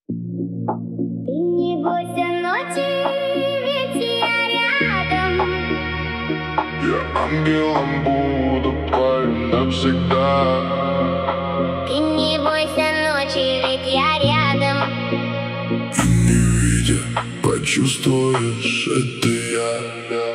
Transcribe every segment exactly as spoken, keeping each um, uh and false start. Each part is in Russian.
Ты не бойся ночи, ведь я рядом. Я ангелом буду твоим навсегда. Ты не бойся ночи, ведь я рядом. И не видя, почувствуешь, это я.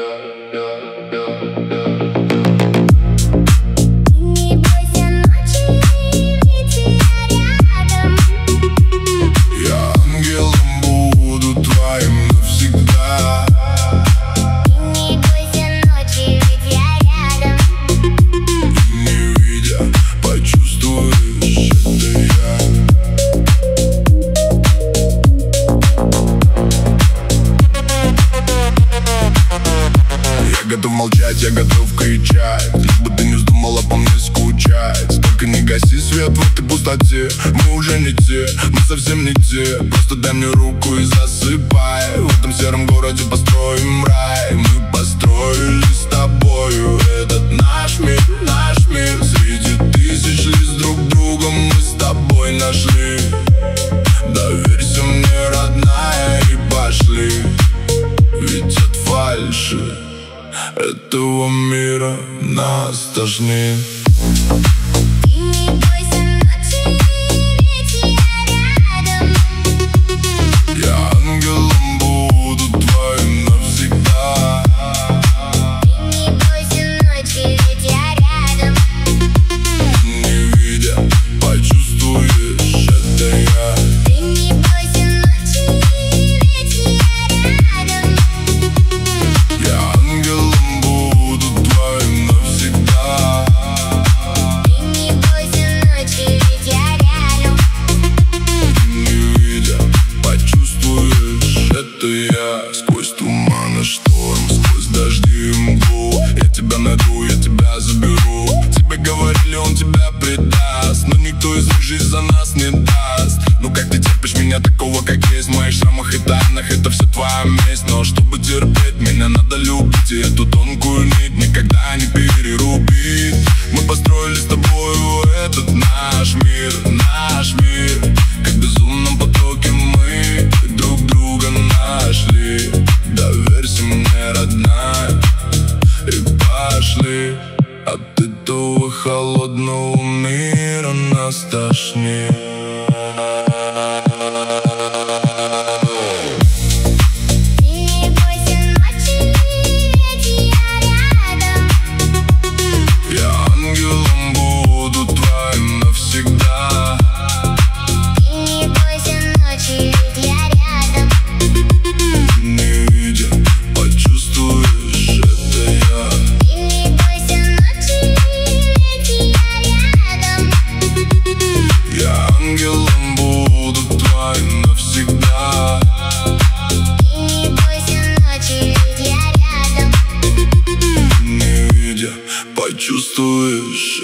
Я готов молчать, я готов кричать, лишь бы ты не вздумала по мне скучать. Только не гаси свет в этой пустоте. Мы уже не те, мы совсем не те. Просто дай мне руку и засыпай. В этом сером городе построим рай. Мы построили с тобою этот наш мир, наш мир. Среди тысяч лиц друг друга мы с тобой нашли. Доверься мне, родная, и пошли. Ведь от фальши этого мира нас тошнит. Ты не бойся ночи, ведь я рядом. Я ангелом буду твоим навсегда. Ты не бойся ночи, ведь я рядом. Не видя, почувствуешь, это я. Ты не бойся ночи, ведь я рядом. Я ангелом сквозь туман и шторм, сквозь дожди и мглу. Я тебя найду, я тебя заберу. Тебе говорили, он тебя предаст, но никто из них жизнь за нас не даст. Ну как ты терпишь меня такого, как есть? В моих шрамах и тайнах это все твоя месть. Но чтобы терпеть, меня надо любить. И эту тонкую нить никогда не перерубить. Мы построили с тобою этот наш мир, наш мир. Как в безумном потоке мы друг друга нашли. Доверься мне, родная, и пошли. От этого холодного мира нас тошнит. Ангелом буду твоим навсегда. Ты не бойся ночи, ведь я рядом. Не видя, почувствуешь.